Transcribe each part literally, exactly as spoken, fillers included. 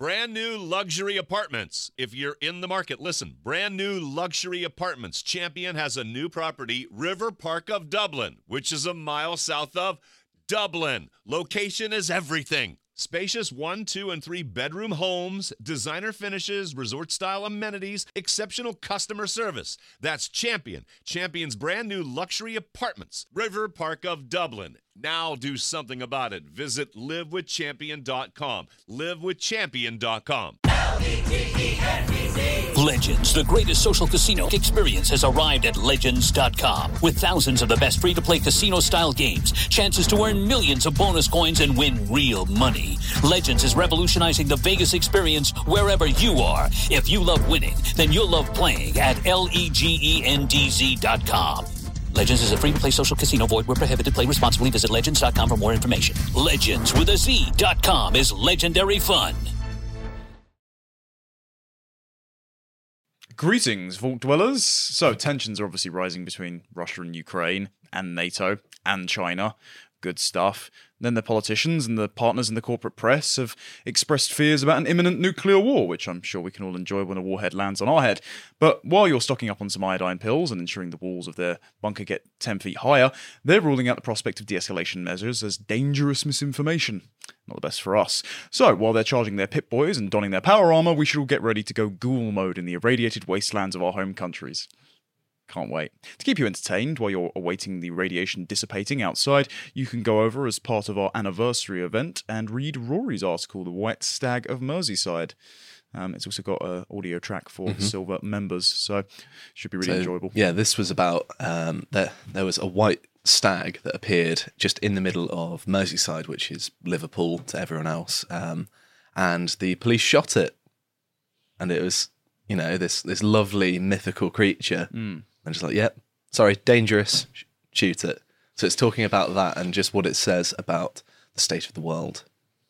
Brand new luxury apartments. If you're in the market, listen. Brand new luxury apartments. Champion has a new property, River Park of Dublin, which is a mile south of Dublin. Location is everything. Spacious one, two, and three bedroom homes, designer finishes, resort-style amenities, exceptional customer service. That's Champion. Champion's brand new luxury apartments. River Park of Dublin. Now do something about it. Visit live with champion dot com. live with champion dot com. Legends, the greatest social casino experience, has arrived at legends dot com. With thousands of the best free-to-play casino-style games, chances to earn millions of bonus coins and win real money. Legends is revolutionizing the Vegas experience wherever you are. If you love winning, then you'll love playing at legends dot com. Legends is a free-to-play social casino. Void where prohibited. Play responsibly. Visit legends dot com for more information. Legends with a Z dot com is legendary fun. Greetings, Vault Dwellers. So, tensions are obviously rising between Russia and Ukraine, and NATO, and China. Good stuff. Then the politicians and the partners in the corporate press have expressed fears about an imminent nuclear war, which I'm sure we can all enjoy when a warhead lands on our head. But while you're stocking up on some iodine pills and ensuring the walls of their bunker get ten feet higher, they're ruling out the prospect of de-escalation measures as dangerous misinformation. Not the best for us. So, while they're charging their Pip-Boys and donning their power armor, we should all get ready to go ghoul mode in the irradiated wastelands of our home countries. Can't wait. To keep you entertained while you're awaiting the radiation dissipating outside, you can go over as part of our anniversary event and read Rory's article, The White Stag of Merseyside. Um, it's also got an audio track for mm-hmm. silver members, so should be really so, enjoyable. Yeah, this was about, um, there, there was a white stag that appeared just in the middle of Merseyside, which is Liverpool to everyone else, um, and the police shot it. And it was, you know, this, this lovely mythical creature. Mm. And just like, yep, yeah, sorry, dangerous, sh- shoot it. So it's talking about that and just what it says about the state of the world.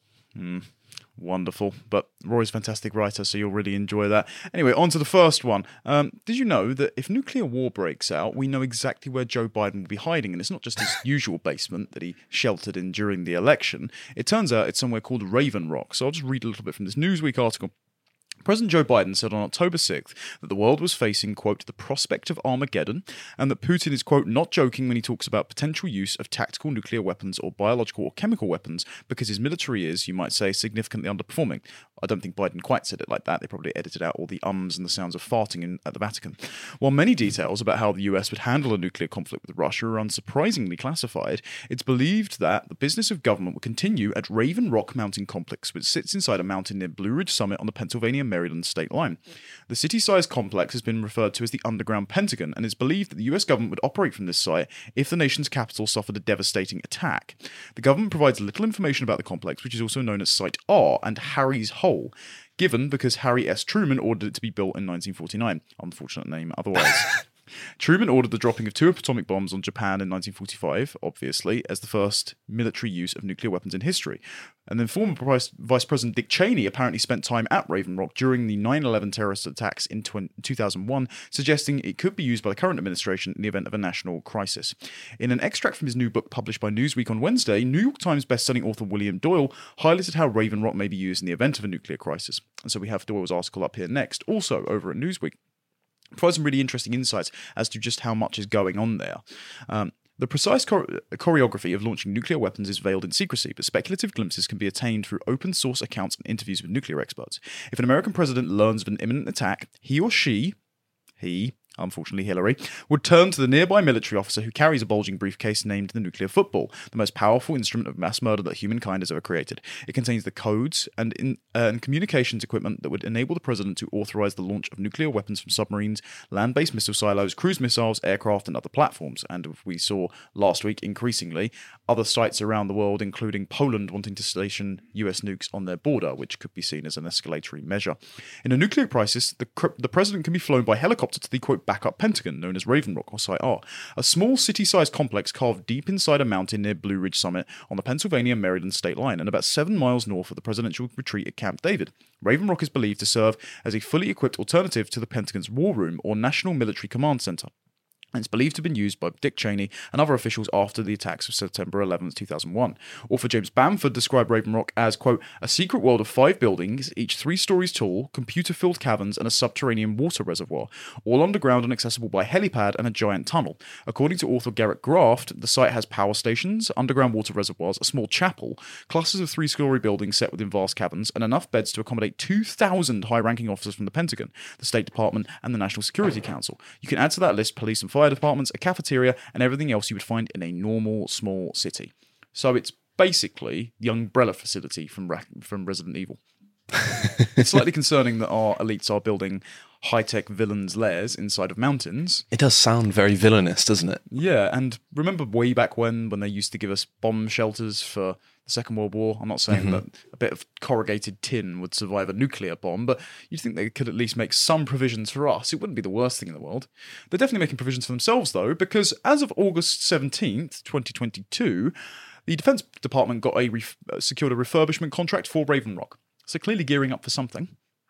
Mm, wonderful. But Roy's a fantastic writer, so you'll really enjoy that. Anyway, on to the first one. Um, did you know that if nuclear war breaks out, we know exactly where Joe Biden will be hiding? And it's not just his usual basement that he sheltered in during the election. It turns out it's somewhere called Raven Rock. So I'll just read a little bit from this Newsweek article. President Joe Biden said on October sixth that the world was facing, quote, the prospect of Armageddon, and that Putin is, quote, not joking when he talks about potential use of tactical nuclear weapons or biological or chemical weapons, because his military is, you might say, significantly underperforming. I don't think Biden quite said it like that. They probably edited out all the ums and the sounds of farting in, at the Vatican. While many details about how the U S would handle a nuclear conflict with Russia are unsurprisingly classified, it's believed that the business of government will continue at Raven Rock Mountain Complex, which sits inside a mountain near Blue Ridge Summit on the Pennsylvania-Maryland state line. The city-sized complex has been referred to as the Underground Pentagon, and it's believed that the U S government would operate from this site if the nation's capital suffered a devastating attack. The government provides little information about the complex, which is also known as Site R and Harry's Hole, given because Harry S. Truman ordered it to be built in nineteen forty-nine. Unfortunate name otherwise. Truman ordered the dropping of two atomic bombs on Japan in nineteen forty-five, obviously, as the first military use of nuclear weapons in history. And then former Vice President Dick Cheney apparently spent time at Raven Rock during the nine eleven terrorist attacks in two thousand one, suggesting it could be used by the current administration in the event of a national crisis. In an extract from his new book published by Newsweek on Wednesday, New York Times bestselling author William Doyle highlighted how Raven Rock may be used in the event of a nuclear crisis. And so we have Doyle's article up here next, also over at Newsweek. Provides some really interesting insights as to just how much is going on there. Um, the precise chore- choreography of launching nuclear weapons is veiled in secrecy, but speculative glimpses can be attained through open source accounts and interviews with nuclear experts. If an American president learns of an imminent attack, he or she, he, unfortunately Hillary, would turn to the nearby military officer who carries a bulging briefcase named the nuclear football, the most powerful instrument of mass murder that humankind has ever created. It contains the codes and, in, uh, and communications equipment that would enable the president to authorize the launch of nuclear weapons from submarines, land-based missile silos, cruise missiles, aircraft, and other platforms. And as we saw last week, increasingly, other sites around the world, including Poland, wanting to station U S nukes on their border, which could be seen as an escalatory measure. In a nuclear crisis, the, the president can be flown by helicopter to the, quote, backup Pentagon, known as Raven Rock or Site R, a small city-sized complex carved deep inside a mountain near Blue Ridge Summit on the Pennsylvania-Maryland state line and about seven miles north of the presidential retreat at Camp David. Raven Rock is believed to serve as a fully equipped alternative to the Pentagon's War Room or National Military Command Center. And it's believed to have been used by Dick Cheney and other officials after the attacks of September eleventh, two thousand one. Author James Bamford described Raven Rock as, quote, a secret world of five buildings, each three stories tall, computer-filled caverns, and a subterranean water reservoir, all underground and accessible by helipad and a giant tunnel. According to author Garrett Graft, the site has power stations, underground water reservoirs, a small chapel, clusters of three-story buildings set within vast caverns, and enough beds to accommodate two thousand high-ranking officers from the Pentagon, the State Department, and the National Security Council. You can add to that list police and fire departments, a cafeteria, and everything else you would find in a normal small city. So it's basically the Umbrella facility from Ra- from Resident Evil. It's slightly concerning that our elites are building high-tech villains' lairs inside of mountains. It does sound very villainous, doesn't it? Yeah, and remember way back when, when they used to give us bomb shelters for the Second World War? I'm not saying mm-hmm. that a bit of corrugated tin would survive a nuclear bomb, but you'd think they could at least make some provisions for us. It wouldn't be the worst thing in the world. They're definitely making provisions for themselves, though, because as of August seventeenth, twenty twenty-two, the Defense Department got a ref- secured a refurbishment contract for Raven Rock. So clearly gearing up for something.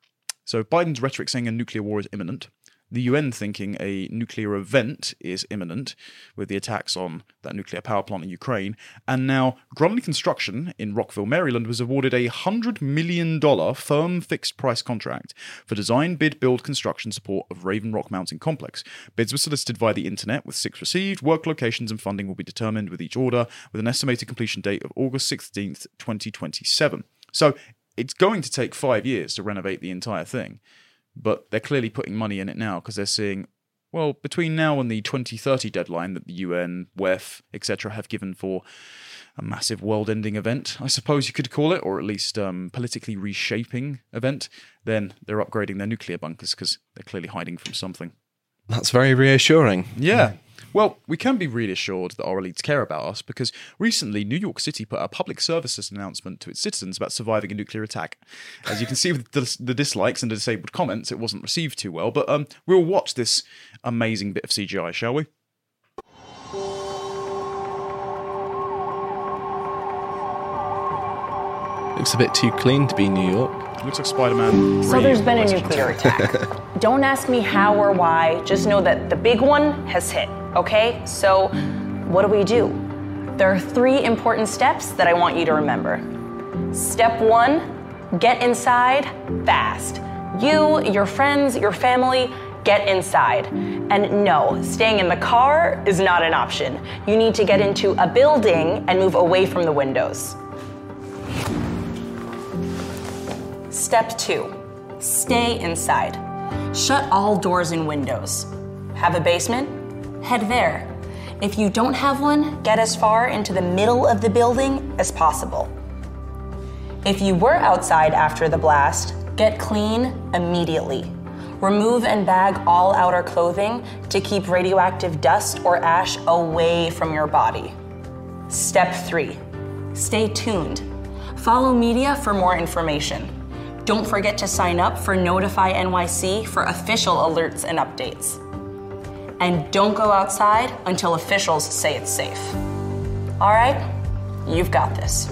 So Biden's rhetoric saying a nuclear war is imminent. The U N thinking a nuclear event is imminent with the attacks on that nuclear power plant in Ukraine. And now Grumley Construction in Rockville, Maryland was awarded a one hundred million dollars firm fixed price contract for design, bid, build, construction support of Raven Rock Mountain Complex. Bids were solicited via the internet with six received. Work locations and funding will be determined with each order with an estimated completion date of August sixteenth, twenty twenty-seven. So it's going to take five years to renovate the entire thing. But they're clearly putting money in it now because they're seeing, well, between now and the twenty thirty deadline that the U N, W E F, et cetera have given for a massive world-ending event, I suppose you could call it, or at least um, politically reshaping event, then they're upgrading their nuclear bunkers because they're clearly hiding from something. That's very reassuring. Yeah. Well, we can be really assured that our elites care about us because recently New York City put a public services announcement to its citizens about surviving a nuclear attack. As you can see with the, the dislikes and the disabled comments, it wasn't received too well, but um, we'll watch this amazing bit of C G I, shall we? Looks a bit too clean to be New York. Looks like Spider-Man. So there's been a nuclear attack. Don't ask me how or why, just know that the big one has hit, okay? So what do we do? There are three important steps that I want you to remember. Step one, get inside fast. You, your friends, your family, get inside. And no, staying in the car is not an option. You need to get into a building and move away from the windows. Step two, stay inside. Shut all doors and windows. Have a basement? Head there. If you don't have one, get as far into the middle of the building as possible. If you were outside after the blast, get clean immediately. Remove and bag all outer clothing to keep radioactive dust or ash away from your body. Step three, stay tuned. Follow media for more information. Don't forget to sign up for Notify N Y C for official alerts and updates. And don't go outside until officials say it's safe. All right, you've got this.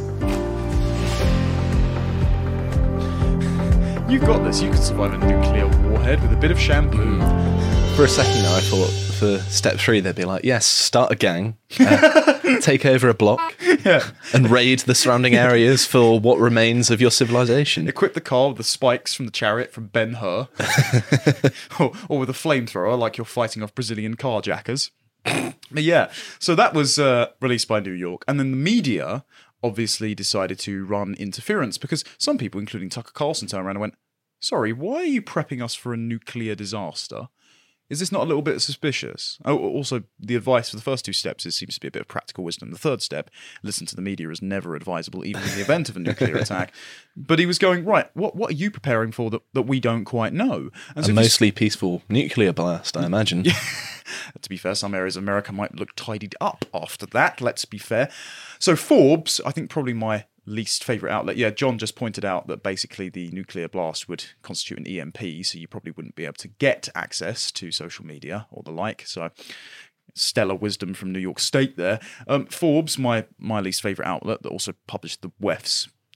You've got this. You could survive a nuclear warhead with a bit of shampoo. For a second there, I thought for step three, they'd be like, yes, start a gang, uh, take over a block, yeah. and raid the surrounding areas for what remains of your civilization. Equip the car with the spikes from the chariot from Ben-Hur, or, or with a flamethrower like you're fighting off Brazilian carjackers. But yeah, so that was uh, released by New York. And then the media obviously decided to run interference because some people, including Tucker Carlson, turned around and went, sorry, why are you prepping us for a nuclear disaster? Is this not a little bit suspicious? Oh, also, the advice for the first two steps is, seems to be a bit of practical wisdom. The third step, listen to the media, is never advisable, even in the event of a nuclear attack. But he was going, right, what what are you preparing for that, that we don't quite know? And so a mostly peaceful nuclear blast, I imagine. Yeah. To be fair, some areas of America might look tidied up after that, let's be fair. So Forbes, I think probably my least favourite outlet. Yeah, John just pointed out that basically the nuclear blast would constitute an E M P, so you probably wouldn't be able to get access to social media or the like. So stellar wisdom from New York State there. Um, Forbes, my my least favourite outlet that also published the W E F's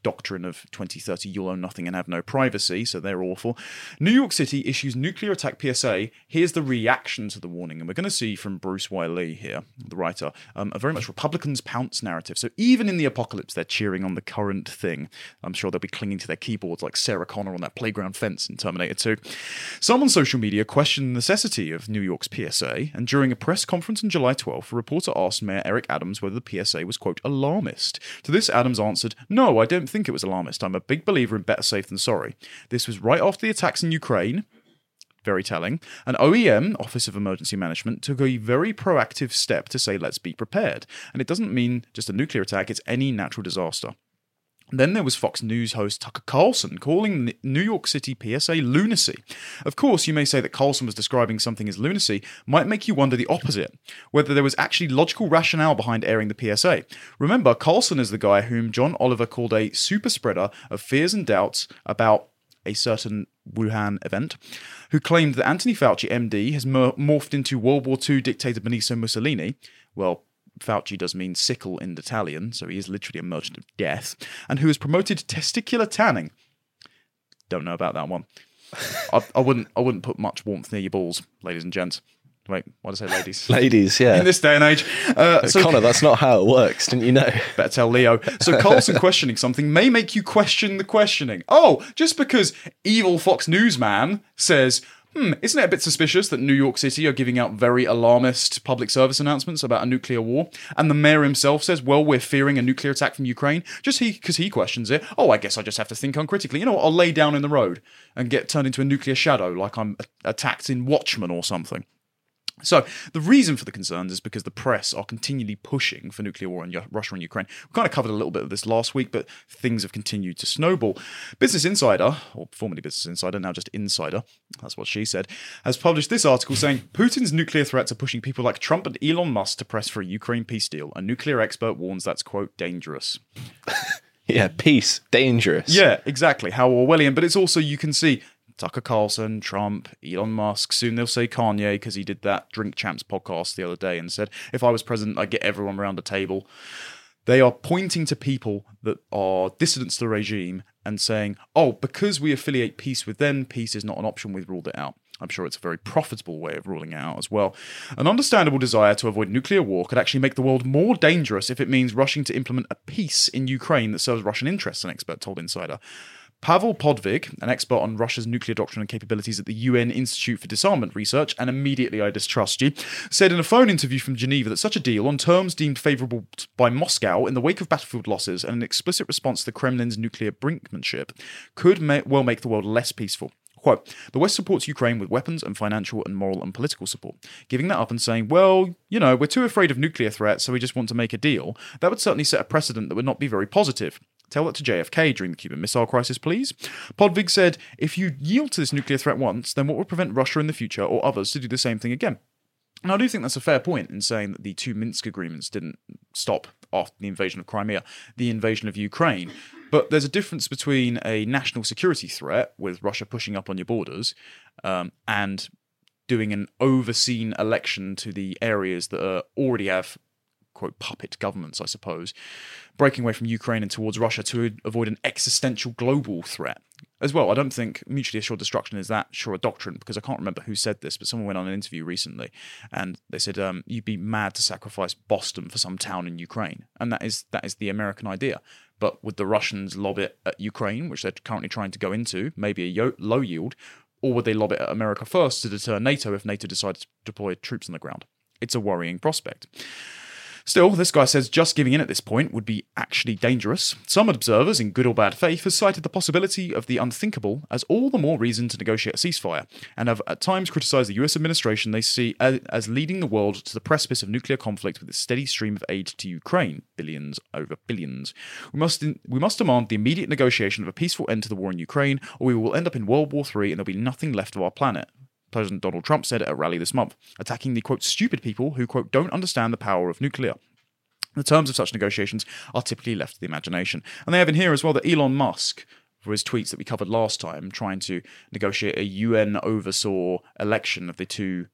doctrine of twenty thirty, you'll own nothing and have no privacy, so they're awful. New York City issues nuclear attack P S A. Here's the reaction to the warning, and we're going to see from Bruce Wiley here, the writer, um, a very much Republicans pounce narrative. So even in the apocalypse, they're cheering on the current thing. I'm sure they'll be clinging to their keyboards like Sarah Connor on that playground fence in Terminator two. Some on social media question the necessity of New York's P S A, and during a press conference on July twelfth, a reporter asked Mayor Eric Adams whether the P S A was, quote, alarmist. To this, Adams answered, "No, I don't think it was alarmist. I'm a big believer in better safe than sorry." This was right after the attacks in Ukraine. Very telling. And O E M, Office of Emergency Management, took a very proactive step to say, let's be prepared. And it doesn't mean just a nuclear attack, it's any natural disaster. Then there was Fox News host Tucker Carlson calling the New York City P S A lunacy. Of course, you may say that Carlson was describing something as lunacy might make you wonder the opposite, whether there was actually logical rationale behind airing the P S A. Remember, Carlson is the guy whom John Oliver called a super spreader of fears and doubts about a certain Wuhan event, who claimed that Anthony Fauci, M D, has mor- morphed into World War Two dictator Benito Mussolini. Well, Fauci does mean sickle in Italian, so he is literally a merchant of death, and who has promoted testicular tanning. Don't know about that one. I, I wouldn't. I wouldn't put much warmth near your balls, ladies and gents. Wait, what did I say, ladies? Ladies, yeah. In this day and age. Uh, so, Connor, that's not how it works, didn't you know? Better tell Leo. So Carlson questioning something may make you question the questioning. Oh, just because evil Fox News man says, hmm, isn't it a bit suspicious that New York City are giving out very alarmist public service announcements about a nuclear war? And the mayor himself says, well, we're fearing a nuclear attack from Ukraine. Just he, because he questions it. Oh, I guess I just have to think uncritically. You know what? I'll lay down in the road and get turned into a nuclear shadow like I'm attacked in Watchmen or something. So the reason for the concerns is because the press are continually pushing for nuclear war in Russia and Ukraine. We kind of covered a little bit of this last week, but things have continued to snowball. Business Insider, or formerly Business Insider, now just Insider, that's what she said, has published this article saying, Putin's nuclear threats are pushing people like Trump and Elon Musk to press for a Ukraine peace deal. A nuclear expert warns that's, quote, dangerous. Yeah, peace, dangerous. Yeah, exactly. How Orwellian. But it's also, you can see, Tucker Carlson, Trump, Elon Musk, soon they'll say Kanye because he did that Drink Champs podcast the other day and said, if I was president, I'd get everyone around the table. They are pointing to people that are dissidents to the regime and saying, oh, because we affiliate peace with them, peace is not an option, we've ruled it out. I'm sure it's a very profitable way of ruling it out as well. An understandable desire to avoid nuclear war could actually make the world more dangerous if it means rushing to implement a peace in Ukraine that serves Russian interests, an expert told Insider. Pavel Podvig, an expert on Russia's nuclear doctrine and capabilities at the U N Institute for Disarmament Research, and immediately I distrust you, said in a phone interview from Geneva that such a deal, on terms deemed favourable by Moscow in the wake of battlefield losses and an explicit response to the Kremlin's nuclear brinkmanship, could may- well make the world less peaceful. Quote, the West supports Ukraine with weapons and financial and moral and political support. Giving that up and saying, well, you know, we're too afraid of nuclear threats, so we just want to make a deal, that would certainly set a precedent that would not be very positive. Tell that to J F K during the Cuban Missile Crisis, please. Podvig said, if you yield to this nuclear threat once, then what would prevent Russia in the future or others to do the same thing again? And I do think that's a fair point in saying that the two Minsk agreements didn't stop after the invasion of Crimea, the invasion of Ukraine. But there's a difference between a national security threat with Russia pushing up on your borders um, and doing an overseen election to the areas that are, already have, quote, puppet governments, I suppose, breaking away from Ukraine and towards Russia to avoid an existential global threat. As well, I don't think mutually assured destruction is that sure a doctrine, because I can't remember who said this, but someone went on an interview recently and they said, um, you'd be mad to sacrifice Boston for some town in Ukraine. And that is that is the American idea. But would the Russians lob it at Ukraine, which they're currently trying to go into, maybe a yo- low yield, or would they lob it at America first to deter NATO if NATO decides to deploy troops on the ground? It's a worrying prospect. Still, this guy says just giving in at this point would be actually dangerous. Some observers, in good or bad faith, have cited the possibility of the unthinkable as all the more reason to negotiate a ceasefire, and have at times criticised the U S administration they see as leading the world to the precipice of nuclear conflict with its steady stream of aid to Ukraine, billions over billions. We must in, we must demand the immediate negotiation of a peaceful end to the war in Ukraine, or we will end up in World War Three and there'll be nothing left of our planet. President Donald Trump said at a rally this month, attacking the, quote, stupid people who, quote, don't understand the power of nuclear. The terms of such negotiations are typically left to the imagination. And they have in here as well that Elon Musk, for his tweets that we covered last time, trying to negotiate a U N oversaw election of the two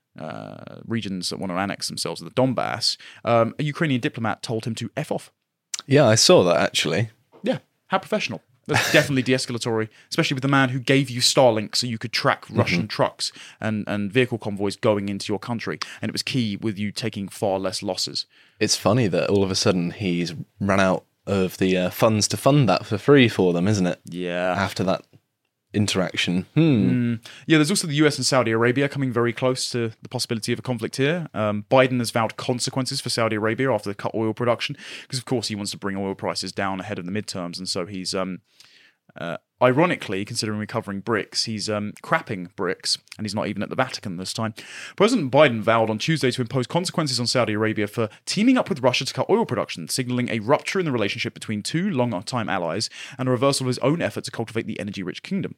uh, regions that want to annex themselves to the Donbass, um, a Ukrainian diplomat told him to F off. Yeah, I saw that actually. Yeah. How professional. That's definitely de-escalatory, especially with the man who gave you Starlink so you could track Russian mm-hmm. trucks and, and vehicle convoys going into your country. And it was key with you taking far less losses. It's funny that all of a sudden he's run out of the uh, funds to fund that for free for them, isn't it? Yeah. After that interaction. Hmm. Mm. Yeah, there's also the U S and Saudi Arabia coming very close to the possibility of a conflict here. Um, Biden has vowed consequences for Saudi Arabia after they cut oil production, because of course he wants to bring oil prices down ahead of the midterms, and so he's um, uh, ironically, considering we're covering BRICS, he's um, crapping BRICS, and he's not even at the Vatican this time. President Biden vowed on Tuesday to impose consequences on Saudi Arabia for teaming up with Russia to cut oil production, signalling a rupture in the relationship between two long-time allies and a reversal of his own effort to cultivate the energy-rich kingdom.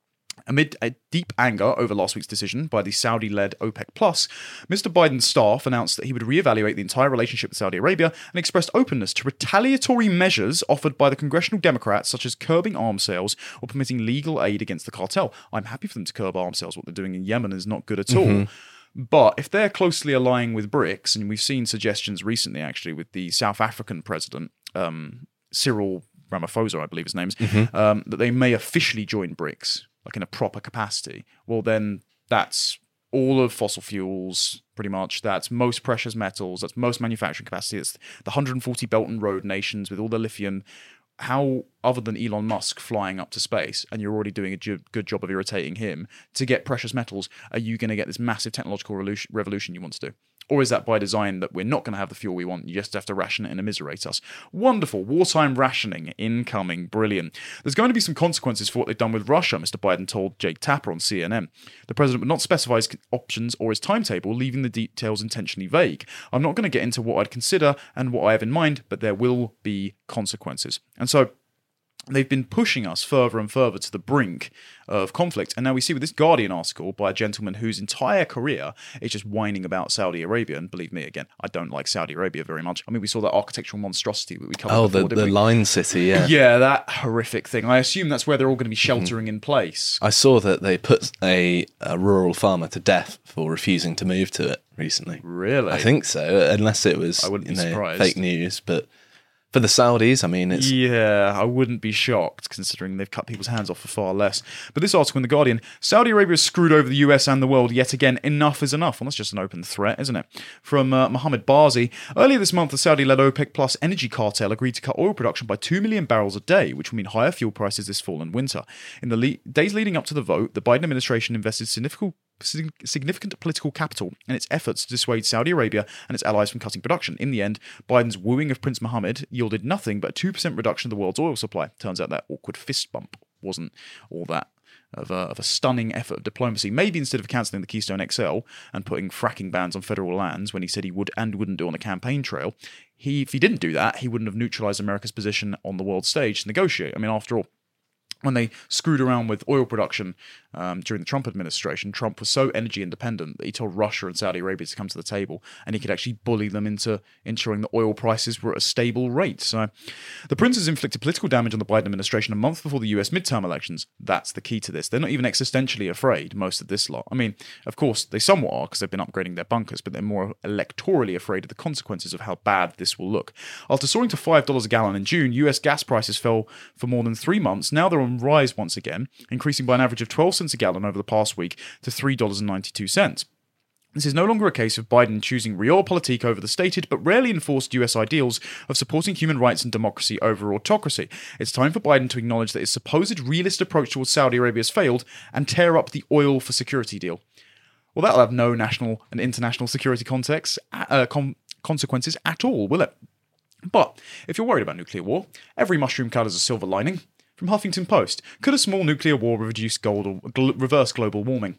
Amid a deep anger over last week's decision by the Saudi-led OPEC Plus, Mister Biden's staff announced that he would reevaluate the entire relationship with Saudi Arabia and expressed openness to retaliatory measures offered by the congressional Democrats, such as curbing arms sales or permitting legal aid against the cartel. I'm happy for them to curb arms sales. What they're doing in Yemen is not good at mm-hmm. all. But if they're closely aligning with BRICS, and we've seen suggestions recently, actually, with the South African president, um, Cyril Ramaphosa, I believe his name is, mm-hmm. um, that they may officially join BRICS, like in a proper capacity, well, then that's all of fossil fuels, pretty much. That's most precious metals. That's most manufacturing capacity. It's the one hundred forty Belt and Road nations with all the lithium. How, other than Elon Musk flying up to space, and you're already doing a ju- good job of irritating him, to get precious metals, are you going to get this massive technological revolution, revolution you want to do? Or is that by design that we're not going to have the fuel we want? You just have to ration it and immiserate us. Wonderful. Wartime rationing incoming. Brilliant. There's going to be some consequences for what they've done with Russia, Mister Biden told Jake Tapper on C N N. The president would not specify his options or his timetable, leaving the details intentionally vague. I'm not going to get into what I'd consider and what I have in mind, but there will be consequences. And so they've been pushing us further and further to the brink of conflict. And now we see with this Guardian article by a gentleman whose entire career is just whining about Saudi Arabia. And believe me, again, I don't like Saudi Arabia very much. I mean, we saw that architectural monstrosity that we covered oh, before. Oh, the, the Line City, yeah. Yeah, that horrific thing. I assume that's where they're all going to be sheltering mm-hmm. in place. I saw that they put a, a rural farmer to death for refusing to move to it recently. Really? I think so, unless it was I wouldn't be you know, surprised. fake news, but... For the Saudis, I mean, it's... Yeah, I wouldn't be shocked, considering they've cut people's hands off for far less. But this article in The Guardian, Saudi Arabia has screwed over the U S and the world yet again. Enough is enough. Well, that's just an open threat, isn't it? From uh, Mohammed Bazi. Earlier this month, the Saudi-led OPEC Plus energy cartel agreed to cut oil production by two million barrels a day, which will mean higher fuel prices this fall and winter. In the le- days leading up to the vote, the Biden administration invested significant significant political capital in its efforts to dissuade Saudi Arabia and its allies from cutting production. In the end, Biden's wooing of Prince Mohammed yielded nothing but a two percent reduction of the world's oil supply. Turns out that awkward fist bump wasn't all that of a, of a stunning effort of diplomacy. Maybe instead of cancelling the Keystone X L and putting fracking bans on federal lands when he said he would and wouldn't do on the campaign trail, he if he didn't do that, he wouldn't have neutralised America's position on the world stage to negotiate. I mean, after all, when they screwed around with oil production um, during the Trump administration, Trump was so energy independent that he told Russia and Saudi Arabia to come to the table, and he could actually bully them into ensuring that oil prices were at a stable rate. So the princes inflicted political damage on the Biden administration a month before the U S midterm elections. That's the key to this. They're not even existentially afraid, most of this lot. I mean, of course, they somewhat are because they've been upgrading their bunkers, but they're more electorally afraid of the consequences of how bad this will look. After soaring to five dollars a gallon in June, U S gas prices fell for more than three months. Now they're on rise once again, increasing by an average of twelve cents a gallon over the past week to three dollars and ninety-two cents. This is no longer a case of Biden choosing realpolitik over the stated but rarely enforced U S ideals of supporting human rights and democracy over autocracy. It's time for Biden to acknowledge that his supposed realist approach towards Saudi Arabia has failed and tear up the oil for security deal. Well, that'll have no national and international security context, uh, com- consequences at all, will it? But if you're worried about nuclear war, every mushroom cloud has a silver lining. From Huffington Post, could a small nuclear war reduce gold or gl- reverse global warming?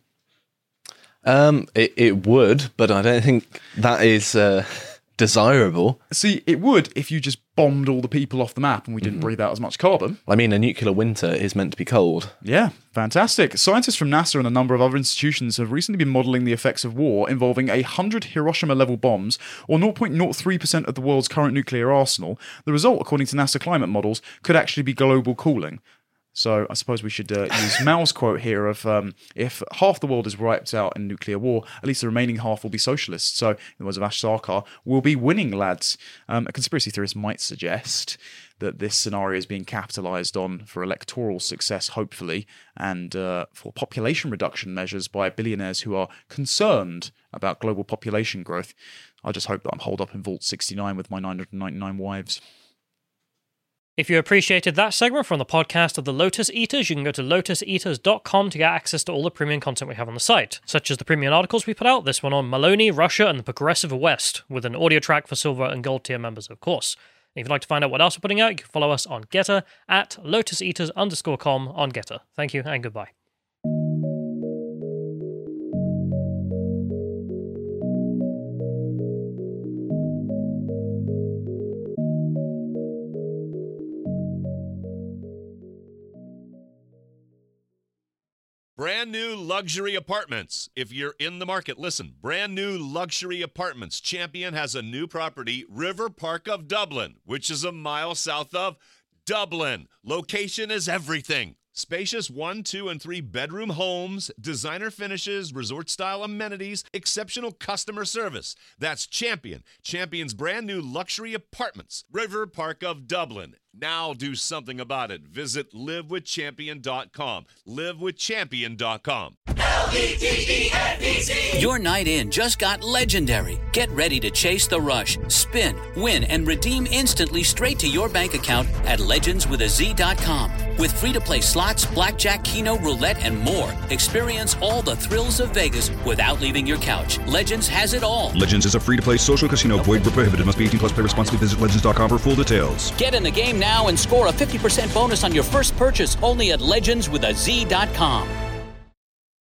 Um, it, it would, but I don't think that is uh, desirable. See, it would if you just bombed all the people off the map and we didn't mm. breathe out as much carbon. I mean, a nuclear winter is meant to be cold. Yeah, fantastic. Scientists from NASA and a number of other institutions have recently been modelling the effects of war involving one hundred Hiroshima-level bombs, or zero point zero three percent of the world's current nuclear arsenal. The result, according to NASA climate models, could actually be global cooling. So I suppose we should uh, use Mao's quote here of um, if half the world is wiped out in nuclear war, at least the remaining half will be socialists. So, in the words of Ash Sarkar, we'll be winning, lads. Um, a conspiracy theorist might suggest that this scenario is being capitalized on for electoral success, hopefully, and uh, for population reduction measures by billionaires who are concerned about global population growth. I just hope that I'm holed up in Vault sixty-nine with my nine hundred ninety-nine wives. If you appreciated that segment from the podcast of the Lotus Eaters, you can go to lotus eaters dot com to get access to all the premium content we have on the site, such as the premium articles we put out, this one on Maloney, Russia, and the Progressive West, with an audio track for silver and gold tier members, of course. And if you'd like to find out what else we're putting out, you can follow us on Getter at lotuseaters underscore com on Getter. Thank you and goodbye. Brand new luxury apartments. If you're in the market, listen. Brand new luxury apartments. Champion has a new property, River Park of Dublin, which is a mile south of Dublin. Location is everything. Spacious one, two, and three bedroom homes, designer finishes, resort-style amenities, exceptional customer service. That's Champion. Champion's brand new luxury apartments, River Park of Dublin. Now do something about it. Visit live with champion dot com. live with champion dot com. L E G E N D Z. Your night in just got legendary. Get ready to chase the rush, spin, win, and redeem instantly straight to your bank account at legends with a z dot com. With free-to-play slots, blackjack, keno, roulette, and more. Experience all the thrills of Vegas without leaving your couch. Legends has it all. Legends is a free-to-play social casino. Void where prohibited. Must be eighteen plus. Play responsibly. Visit legends dot com for full details. Get in the game now and score a fifty percent bonus on your first purchase only at legends with a z dot com.